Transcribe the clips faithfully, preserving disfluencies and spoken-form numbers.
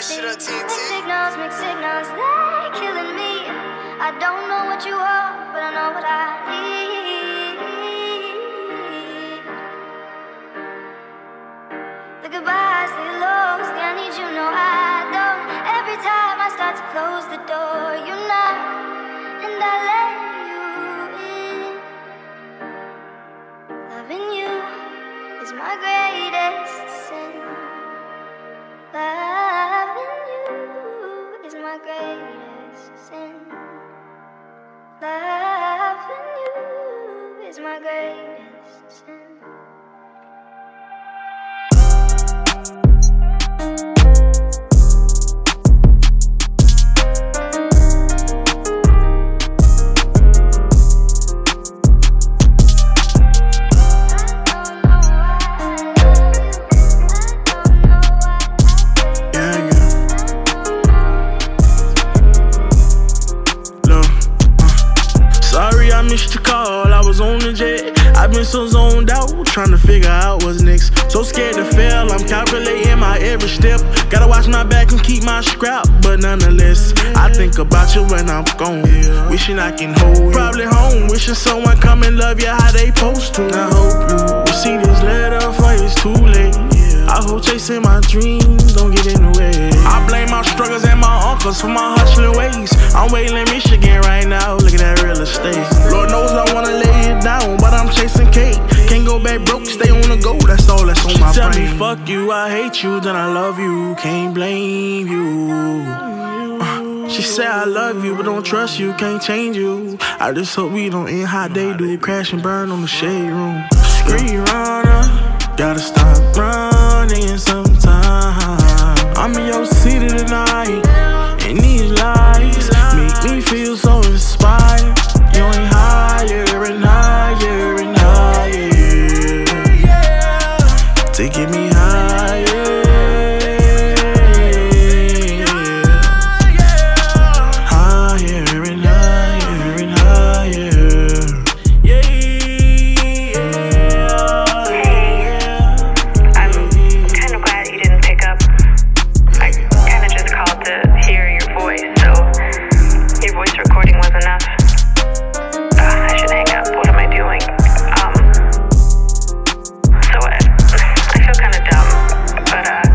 that shit up, T N T. Mixed signals, mixed signals, they're killing me. I don't know what you are, but I know what I need. The goodbyes, the hellos, the I need you, no I don't. Every time I start to close the door, you knock, and I let you in. Loving you is my greatest sin. Loving you is my greatest sin. Loving you is my greatest sin. Missed your call, I was on the jet. I've been so zoned out, trying to figure out what's next. So scared to fail, I'm calculating my every step. Gotta watch my back and keep my scrap, but nonetheless, I think about you when I'm gone. Wishing I can hold you. Probably home, wishing someone come and love you how they supposed to. I hope you will see this letter before it's too late. I hope chasing my dreams don't get in the way. I blame my struggles and my uncles for my hustling ways. I'm waiting in Michigan right now, look at that real estate. Lord knows I wanna lay it down, but I'm chasing cake. Can't go back broke, stay on the go, that's all that's on my brain. Tell me fuck you, I hate you, then I love you, can't blame you. uh, She said I love you, but don't trust you, can't change you. I just hope we don't end how they do, crash and burn on the shade room. Street runner, gotta stop running sometime. I'm in your city tonight, and these lights make me feel so inspired. You ain't higher and higher and higher, to get me higher, higher and higher and higher. Yeah, I'm kind of glad you didn't pick up. I kind of just called to hear your voice, so your voice recording was enough. I should hang up. What am I doing? Um, so I, I feel kind of dumb, but uh,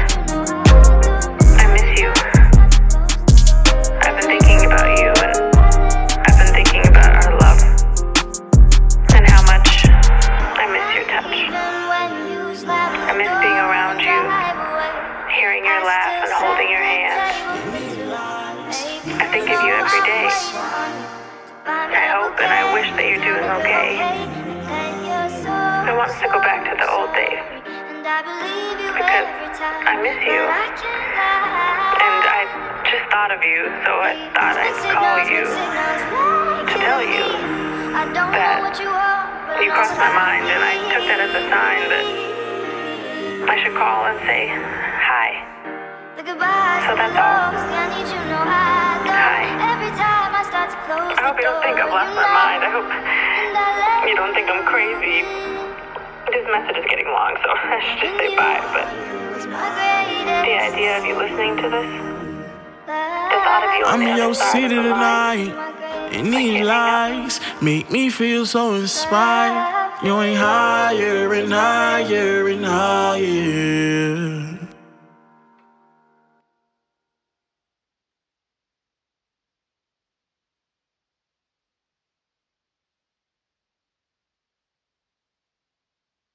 I miss you. I've been thinking about you, and I've been thinking about our love, and how much I miss your touch. I miss being around you, hearing your laugh and holding your hand. I think of you every day. I hope and I wish that you're doing okay. I want to go back to the old days, because I miss you, and I just thought of you, so I thought I'd call you to tell you that you crossed my mind, and I took that as a sign that I should call and say hi. So that's all. Hi. I hope you don't think I've lost my mind. I hope you don't think I'm crazy. This message is getting long, so I should just say bye. But the idea of you listening to this, the thought of you on I'm the in other your side city of the line, tonight, and these lights make me feel so inspired. You ain't higher and higher and higher.